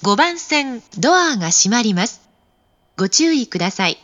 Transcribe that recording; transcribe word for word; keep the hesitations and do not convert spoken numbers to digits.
ごばん線ドアが閉まります。ご注意ください。